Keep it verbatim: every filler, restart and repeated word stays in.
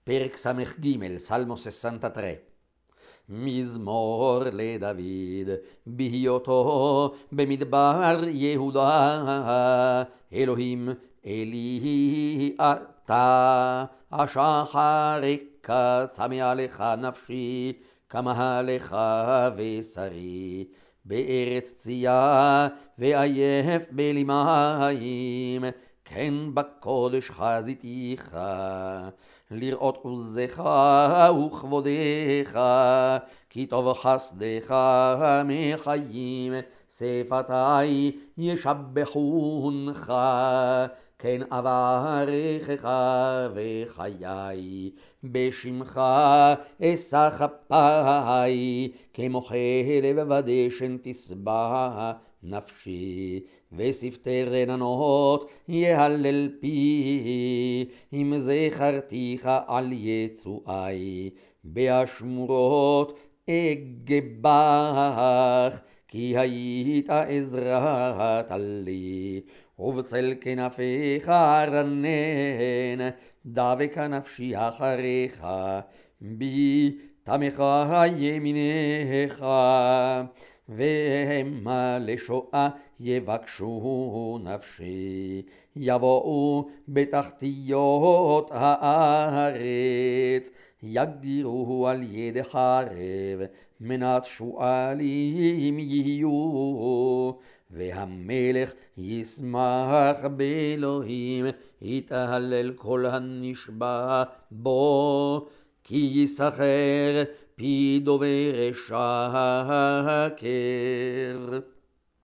פרק ס"ג, סלמו ססנטה-טרה. מזמור לדוד, בהיותו במדבר יהודה. אלוהים אלי אתה, השחר קצה מעליך נפשי, קמה לך בשרי. בארץ צייה ועייף בלי מים, כן בקודש חזיתיך. לראות עוזך וכבודך, כי טוב חסדך מחיים, שפתי ישבחונך. כן אברכך וחיי, בשמך אשא כפי, כמוחה לב ודשן תשבע נפשי. ושפתי רננות יהלל פי, אם זכרתיך על יצואי. באשמורות אגבך, כי היית עזרת לי. ובצל כנפיך ארנן, דבקה נפשי אחריך. בי תמך ימינך, והמה לשואה יבקשו נפשי. יבואו בתחתיות הארץ, יגדירו על יד חרב, מנת שועלים יהיו. והמלך ישמח באלוהים, יתהלל כל הנשבע בו, כי יסחר פי דובר שקר.